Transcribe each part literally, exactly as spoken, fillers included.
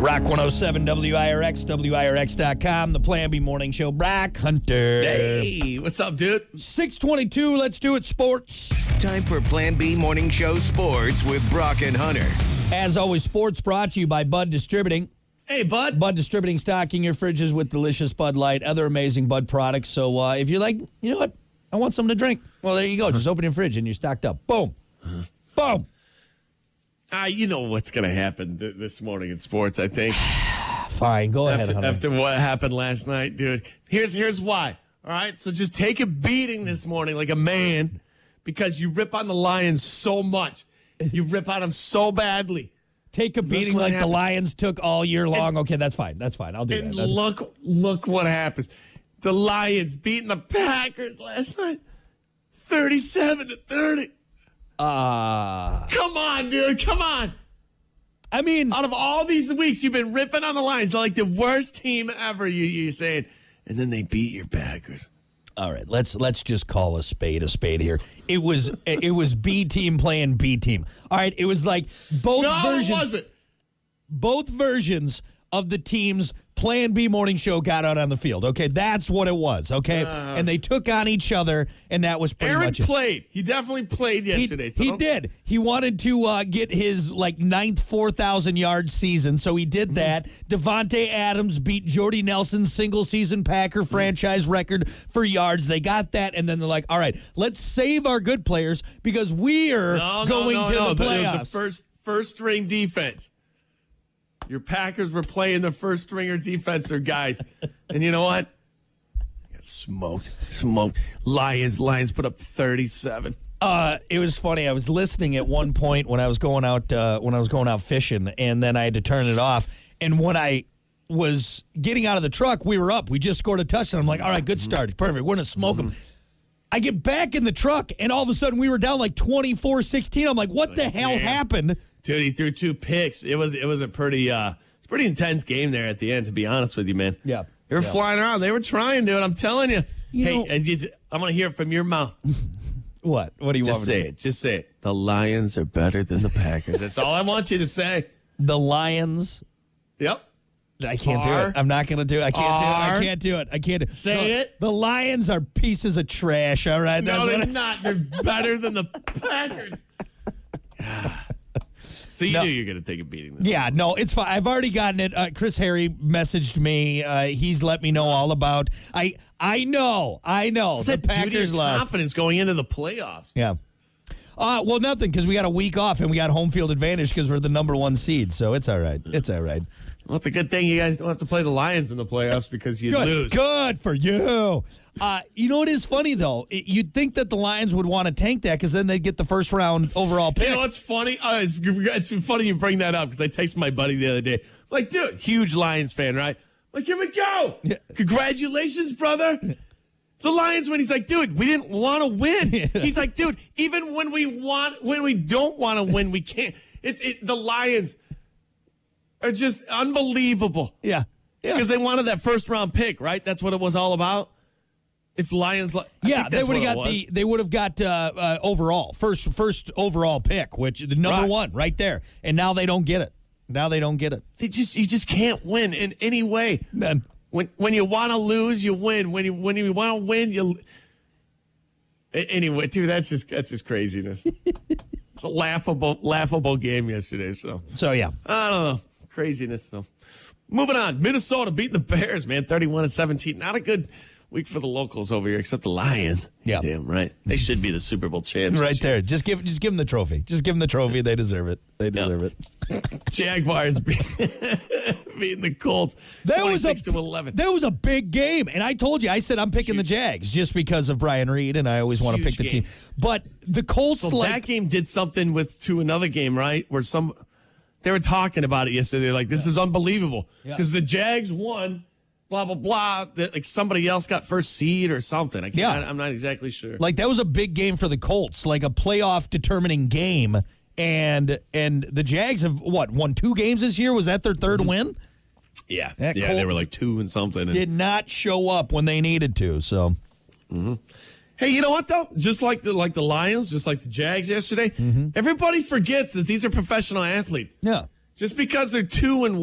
Rock one oh seven W I R X, W I R X dot com, the Plan B Morning Show. Brock Hunter. Hey, what's up, dude? six twenty-two, let's do it, sports. Time for Plan B Morning Show Sports with Brock and Hunter. As always, sports brought to you by Bud Distributing. Hey, bud. Bud Distributing, stocking your fridges with delicious Bud Light, other amazing Bud products. So uh, if you're like, you know what, I want something to drink. Well, there you go. Just open your fridge and you're stocked up. Boom. Boom. Uh, you know what's going to happen th- this morning in sports, I think. Fine, go ahead, After, Hunter. after what happened last night, dude. Here's here's why. All right, so just take a beating this morning like a man because you rip on the Lions so much. You rip on them so badly. Take a beating what like the happened. Lions took all year long. And- okay, that's fine. That's fine. I'll do And that. That's- look, look what happens. The Lions beating the Packers last night, thirty-seven to thirty. Uh, Come on, dude. Come on. I mean, Out of all these weeks, you've been ripping on the Lions. They're like the worst team ever, you, you're saying. And then they beat your Packers. all right, let's let's just call a spade a spade here. It was it was B team playing B team. All right, it was like both No, versions. it wasn't. Both versions of the team's Plan B morning show got out on the field. Okay, that's what it was. Okay, Uh, and they took on each other, and that was pretty Aaron much it. played. He definitely played He, yesterday. so he don't- did. He wanted to uh, get his like ninth four thousand yard season, so he did that. Devontae Adams beat Jordy Nelson's single season Packer franchise record for yards. They got that, and then they're like, "All right, let's save our good players because we're No, no, going no, to no. the It playoffs." was a first first string defense. Your Packers were playing the first stringer defense, or guys, and you know what? Got smoked, smoked. Lions, Lions put up thirty-seven. Uh, it was funny. I was listening at one point when I was going out uh, when I was going out fishing, and then I had to turn it off. And when I was getting out of the truck, we were up. We just scored a touchdown. I'm like, all right, good start, perfect. We're gonna smoke them. I get back in the truck, and all of a sudden we were down like twenty-four sixteen. I'm like, what the hell man. happened? Dude, he threw two picks. It was it was a pretty uh, it's a pretty intense game there at the end. To be honest with you, man. Yeah, they were yeah. flying around. They were trying, dude. I'm telling you. You hey, know- and you, I'm gonna hear it from your mouth. What? What do you Just want me say to say? it. Just say it. The Lions are better than the Packers. That's all I want you to say. The Lions. Yep. I can't do Are- it. I'm not going to do it. I can't do it. I are- can't do it. I can't do it. Say the, it. The Lions are pieces of trash, all right? No, That's they're what I- not. They're better than the Packers. So you No. knew you're going to take a beating. This Yeah, no, it's fine. I've already gotten it. Uh, Chris Harry messaged me. Uh, he's let me know all about. I I know. I know. What's the that duty Packers of lost. confidence going into the playoffs. Yeah. Uh, well, nothing because we got a week off and we got home field advantage because we're the number one seed. So it's all right. It's all right. Well, it's a good thing you guys don't have to play the Lions in the playoffs because you Good, lose. good for you. Uh, you know what is funny though? It, you'd think that the Lions would want to tank that because then they'd get the first round overall pick. You know what's funny? Uh, it's, it's funny you bring that up because I texted my buddy the other day. Like, dude, huge Lions fan, right? Like, here we go. Yeah. Congratulations, brother. The Lions win. He's like, dude, we didn't want to win. He's like, dude, even when we want, when we don't want to win, we can't. It's it, the Lions are just unbelievable yeah, yeah. because they wanted that first round pick, right? That's what it was all about. If Lions, I Yeah, think they that's would have what got it the they would have got uh, uh, overall first first overall pick, which the number Right. one right there, and now they don't get it. Now they don't get it. They just you just can't win in any way. Man, When when you want to lose, you win. When you when you want to win, you. A- Anyway, dude, that's just that's just craziness. It's a laughable laughable game yesterday. So so yeah, I don't know, craziness. So moving on, Minnesota beating the Bears, man, thirty-one and seventeen. Not a good week for the locals over here, except the Lions. Yeah. Damn right, they should be the Super Bowl champs. right this year. there. Just give just give them the trophy. Just give them the trophy. They deserve it. They deserve it. Jaguars beat- beating the Colts. That was a twenty-six to eleven. that was a big game, and I told you I said I'm picking the Jags just because of Brian Reed, and I always want to Huge pick the game. team. But the Colts, So like that game did something with to another game, right? Where some they were talking about it yesterday. Like this is unbelievable Yeah. because the Jags won, blah blah blah. That, like somebody else got first seed or something. I can't, Yeah. I'm not exactly sure. like that was a big game for the Colts, like a playoff determining game. And and the Jags have what won two games this year? Was that their third Mm-hmm. win? yeah, that yeah, Colt- they were like two and something. And, Did not show up when they needed to. So hey, you know what though? Just like the like the Lions, just like the Jags yesterday, Mm-hmm. everybody forgets that these are professional athletes. yeah, Just because they're two and one,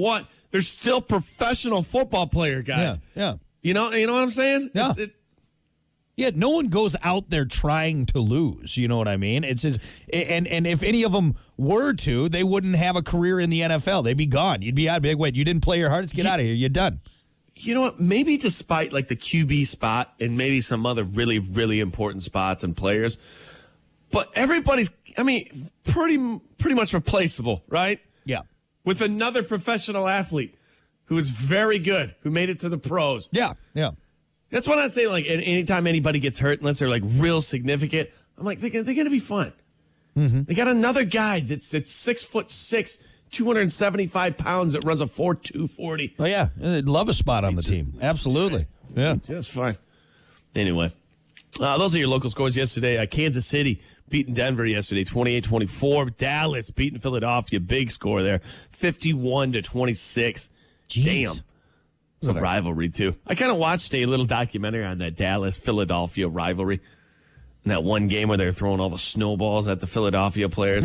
They're still professional football player guys. Yeah, yeah. You know, you know what I'm saying? Yeah. It's, it, Yeah, no one goes out there trying to lose. You know what I mean? It's just, and and if any of them were to, they wouldn't have a career in the N F L. They'd be gone. You'd be out. Big wait, you didn't play your hardest. Get out of here. You're done. You know what? Maybe despite like the Q B spot and maybe some other really, really important spots and players, but everybody's, I mean, pretty, pretty much replaceable, right? Yeah. With another professional athlete who is very good, who made it to the pros. Yeah. Yeah. That's what I say. Like, anytime anybody gets hurt, unless they're like real significant, I'm like, they're, they're going to be fun. Mm-hmm. They got another guy that's that's six foot six, two hundred seventy-five pounds that runs a four two forty. Oh yeah, they'd love a spot on the team. Absolutely. Yeah, that's fine. Anyway, uh, those are your local scores yesterday. Uh, Kansas City beating Denver yesterday, twenty-eight twenty-four. Dallas beating Philadelphia, big score there, fifty-one to twenty-six. Jeez. Damn. It's a rivalry, too. I kind of watched a little documentary on that Dallas-Philadelphia rivalry. And that one game where they're throwing all the snowballs at the Philadelphia players.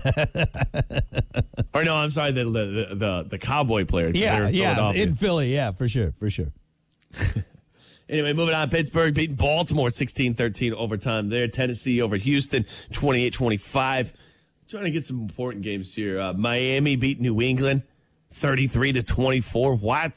Or no, I'm sorry, the the the, the Cowboy players. Yeah, yeah, in Philly, yeah, for sure, for sure. Anyway, moving on. Pittsburgh beating Baltimore sixteen thirteen overtime there. Tennessee over Houston twenty-eight twenty-five. Trying to get some important games here. Uh, Miami beat New England thirty-three to twenty-four. What?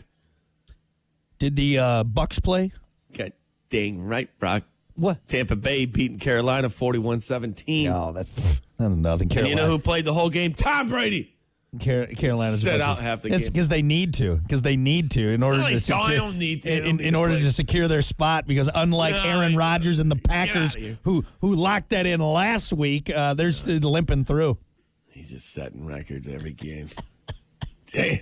Did the uh, Bucks play? God dang right, Brock. What? Tampa Bay beating Carolina forty-one seventeen. No, that's, that's nothing. Carolina. And you know who played the whole game? Tom Brady. Car- Carolina's set out half the game. It's because they need to. Because they need to in order no, to secure. I don't need to. In, in, need in to order play. to secure their spot, because unlike No, Aaron I- Rodgers and the Packers, who who locked that in last week, uh, they're still limping through. He's just setting records every game. Dang.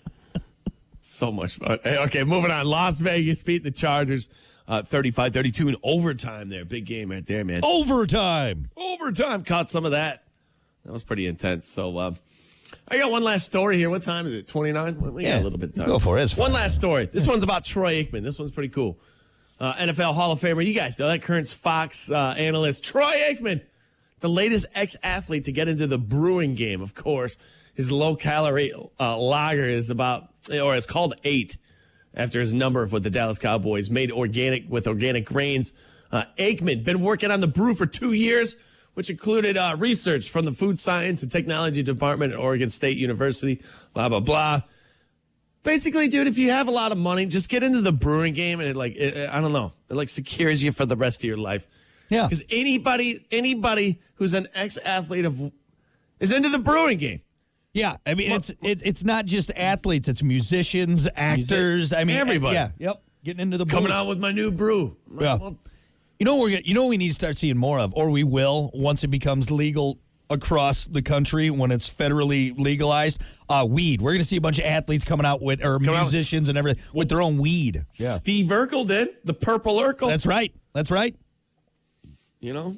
So much fun. Hey, okay, moving on. Las Vegas beating the Chargers uh, thirty-five thirty-two in overtime there. Big game right there, man. Overtime. Overtime. Caught some of that. That was pretty intense. So um, I got one last story here. What time is it? twenty-nine? Well, we got Yeah, a little bit of time. go for it. It's One fine. last story. This one's about Troy Aikman. This one's pretty cool. Uh, N F L Hall of Famer. You guys know that current Fox uh, analyst. Troy Aikman, the latest ex-athlete to get into the brewing game, of course. His low-calorie uh, lager is about, or it's called eight, after his number with the Dallas Cowboys, made organic with organic grains. Uh, Aikman been working on the brew for two years, which included uh, research from the Food Science and Technology Department at Oregon State University, blah, blah, blah. Basically, dude, if you have a lot of money, just get into the brewing game, and it like, it, I don't know, it like secures you for the rest of your life. Yeah. Because anybody, anybody who's an ex-athlete of is into the brewing game. Yeah, I mean, it's it, it's not just athletes; it's musicians, actors. I mean, everybody. Yeah, yep. Getting into the Coming booth. out with my new brew. Yeah. Well, You know what we're gonna, you know what we need to start seeing more of, or we will once it becomes legal across the country when it's federally legalized. Uh, weed. We're going to see a bunch of athletes coming out with, or out- musicians and everything with their own weed. Yeah, Steve Urkel did the Purple Urkel. that's right. That's right. You know,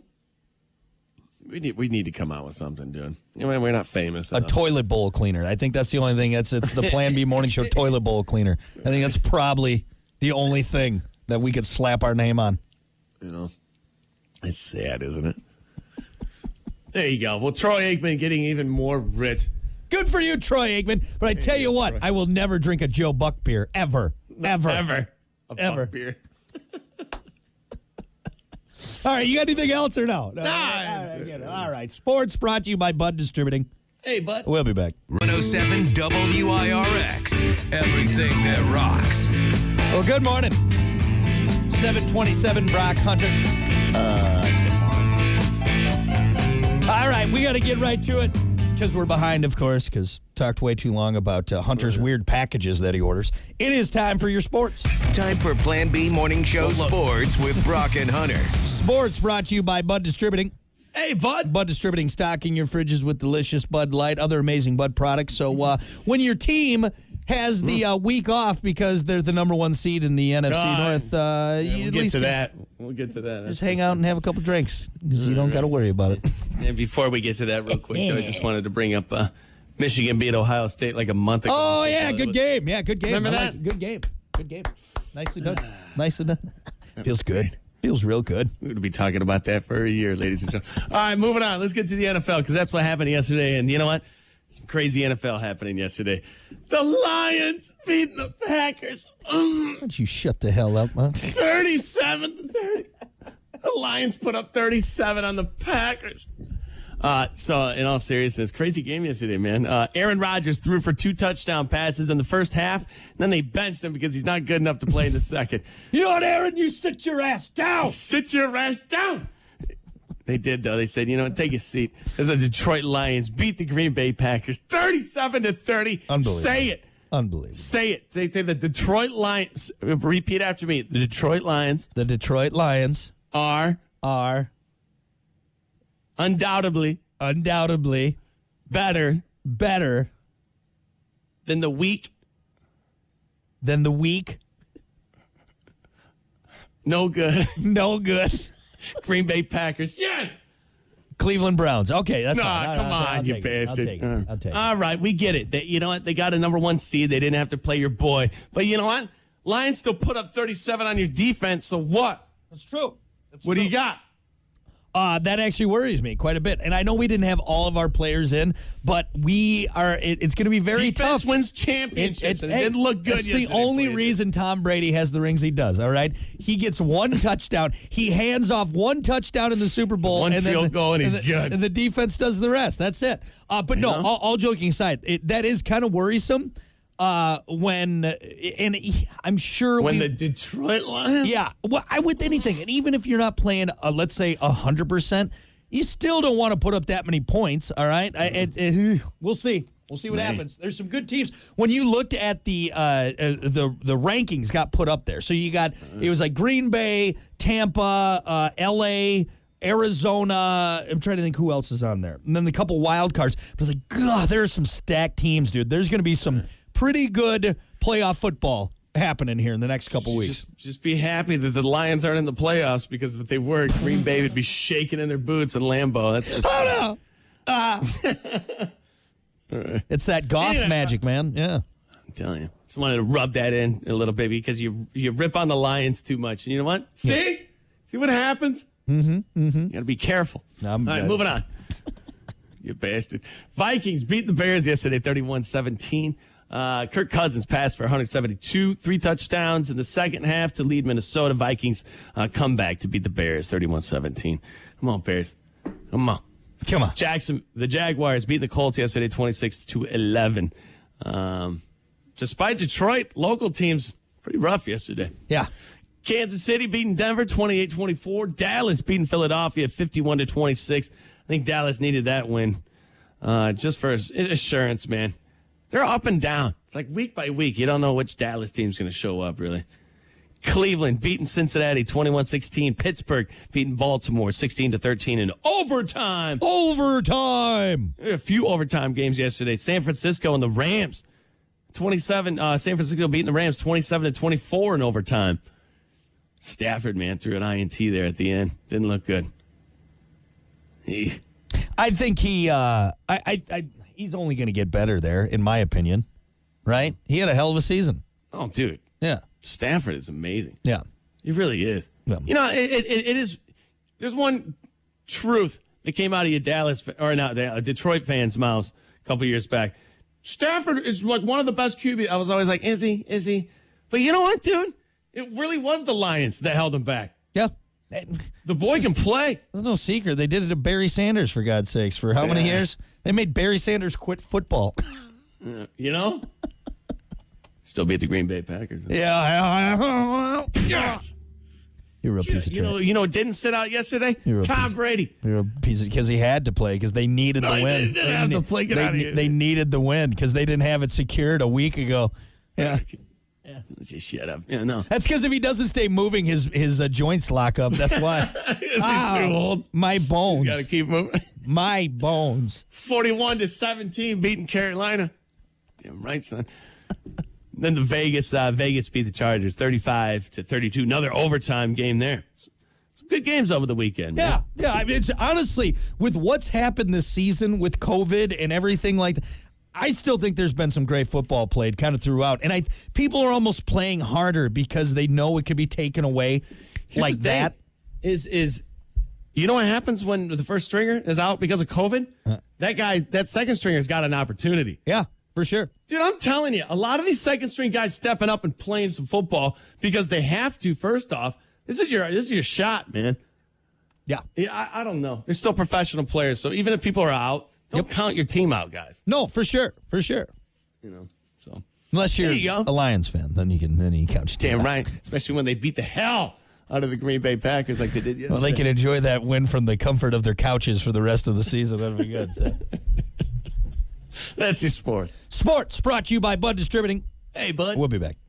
we need we need to come out with something, dude. I mean, we're not famous. A enough. toilet bowl cleaner. I think that's the only thing. That's it's the Plan B morning show toilet bowl cleaner. I think that's probably the only thing that we could slap our name on. You know, it's sad, isn't it? There you go. Well, Troy Aikman getting even more rich. Good for you, Troy Aikman. But I tell you what, I will never drink a Joe Buck beer ever, ever, Ever. A Ever. Buck beer. All right, you got anything else or no? no Nah, all, right, it's- I get it. All right, sports brought to you by Bud Distributing. Hey, bud. We'll be back. one oh seven W I R X. Everything that rocks. Well, good morning. seven twenty-seven, Brock Hunter. Uh, good morning. All right, we got to get right to it because we're behind, of course, because talked way too long about uh, Hunter's weird packages that he orders. It is time for your sports. Time for Plan B Morning Show Sports with Brock and Hunter. Sports brought to you by Bud Distributing. Hey, bud. Bud Distributing, stocking your fridges with delicious Bud Light, other amazing Bud products. So uh, when your team has the uh, week off because they're the number one seed in the N F C God. North, uh, you We'll at get least to can that. We'll get to that. just hang out and have a couple drinks because you don't got to worry about it. And before we get to that, real quick, though, I just wanted to bring up uh, Michigan beat Ohio State like a month ago. Oh, yeah, good game. Yeah, good game. Remember I like that? it. Good game. Good game. Nicely done. Nicely done. Feels good. Feels real good. We're going to be talking about that for a year, ladies and gentlemen. All right, moving on. Let's get to the N F L because that's what happened yesterday. And you know what? Some crazy N F L happening yesterday. The Lions beating the Packers. Why don't you shut the hell up, man? thirty-seven to thirty. The Lions put up thirty-seven on the Packers. Uh, so, in all seriousness, crazy game yesterday, man. Uh, Aaron Rodgers threw for two touchdown passes in the first half, and then they benched him because he's not good enough to play in the second. You know what, Aaron? You sit your ass down. Sit your ass down. They did, though. They said, you know what, take a seat. As the Detroit Lions beat the Green Bay Packers thirty-seven to thirty. Unbelievable. Say it. Unbelievable. Say it. They say the Detroit Lions. Repeat after me. The Detroit Lions. The Detroit Lions are. Are. Undoubtedly. Undoubtedly. Better. Better. Than the weak. Than the weak. No good. No good. Green Bay Packers. Yeah. Cleveland Browns. Okay, that's nah, fine. come I'll, on, I'll you take it. bastard. I'll take it. I'll take it. All right, we get it. They, you know what? They got a number one seed. They didn't have to play your boy. But you know what? Lions still put up thirty-seven on your defense. So what? That's true. That's what true. do you got? Uh, that actually worries me quite a bit. And I know we didn't have all of our players in, but we are. It, it's going to be very Defense tough. wins championships. It, it, and it didn't look good That's yesterday. the only for you. reason Tom Brady has the rings he does, all right? He gets one touchdown. He hands off one touchdown in the Super Bowl. One and field then the, goal and he's the, good. And the defense does the rest. That's it. Uh, but no, know? all, all joking aside, it, that is kind of worrisome uh, when, and he, I'm sure When we, the Detroit Lions? yeah, well, I with anything. And even if you're not playing, uh, let's say, one hundred percent, you still don't want to put up that many points, all right? I, it, it, we'll see. We'll see what Man. happens. There's some good teams. When you looked at the uh, uh, the the rankings got put up there, so you got it was like Green Bay, Tampa, uh, L A, Arizona. I'm trying to think who else is on there, and then the couple wild cards. But it's like, God, there are some stacked teams, dude. There's going to be some pretty good playoff football happening here in the next couple weeks. Just, just be happy that the Lions aren't in the playoffs, because if they were, Green Bay would be shaking in their boots in Lambeau. That's just, Oh no! Uh, it's that Goff Yeah. magic, man. Yeah. I'm telling you. Just wanted to rub that in a little bit, because you you rip on the Lions too much. And you know what? See? Yeah. See what happens? Mm-hmm. Mm-hmm. You got to be careful. I'm All right, good. moving on. You bastard. Vikings beat the Bears yesterday, thirty-one seventeen. Uh, Kirk Cousins passed for one hundred seventy-two, three touchdowns in the second half to lead Minnesota. Vikings uh, come back to beat the Bears, thirty-one seventeen. Come on, Bears. Come on. Come on. Jackson, the Jaguars beat the Colts yesterday, twenty-six to eleven. Um, despite Detroit, local teams pretty rough yesterday. Yeah. Kansas City beating Denver, twenty-eight twenty-four. Dallas beating Philadelphia, fifty-one to twenty-six. I think Dallas needed that win uh, just for assurance, man. They're up and down. It's like week by week. You don't know which Dallas team's going to show up, really. Cleveland beating Cincinnati, twenty-one sixteen. Pittsburgh beating Baltimore, sixteen to thirteen in overtime. Overtime. There were a few overtime games yesterday. San Francisco and the Rams, twenty-seven. Uh, San Francisco beating the Rams, twenty-seven to twenty-four in overtime. Stafford, man, threw an I N T there at the end. Didn't look good. He, I think he, uh, I, I, I, he's only going to get better there, in my opinion. Right? He had a hell of a season. oh, dude. Yeah. Stafford is amazing. Yeah. He really is. Yeah. You know, it, it, it is. There's one truth that came out of your Dallas or not uh, Detroit fans' mouths a couple years back. Stafford is like one of the best Q Bs. I was always like, is he? Is he? But you know what, dude? It really was the Lions that held him back. Yeah. The boy can play. There's no secret. They did it to Barry Sanders, for God's sakes. For how many Yeah. years? They made Barry Sanders quit football. You know? Still beat the Green Bay Packers. yeah. Yes. You're a real piece of You know, trash. you know, didn't sit out yesterday. You're a Tom piece- Brady. You're a piece because he had to play because they needed No, the he win. didn't They have to ne- play. Get they, out of ne- here. they needed the win because they didn't have it secured a week ago. Yeah. Let's just shut up. Yeah, no. That's because if he doesn't stay moving, his his uh, joints lock up. That's why. He's Ow. too old. My bones. Got to keep moving. My bones. forty-one to seventeen, beating Carolina. Damn right, son. Then the Vegas, uh, Vegas beat the Chargers, thirty-five to thirty-two. Another overtime game there. Some good games over the weekend. Yeah, man. yeah. I mean, it's honestly with what's happened this season with COVID and everything like that. I still think there's been some great football played kind of throughout, and I people are almost playing harder because they know it could be taken away Here's like the thing, that. Is is you know what happens when the first stringer is out because of COVID? Uh. that guy, that second stringer's got an opportunity. Yeah, for sure. Dude, I'm telling you, a lot of these second string guys stepping up and playing some football because they have to. First off, this is your this is your shot, man. Yeah. Yeah, I, I don't know. They're still professional players, so even if people are out, don't Yep. count your team out, guys. No, for sure, for sure. You know, so Unless you're There you go. a Lions fan, then you can then you count your team damn out. right. Especially when they beat the hell out of the Green Bay Packers like they did yesterday. Well, they can enjoy that win from the comfort of their couches for the rest of the season. That'd be good. So. That's your sport. Sports brought to you by Bud Distributing. Hey, bud. We'll be back.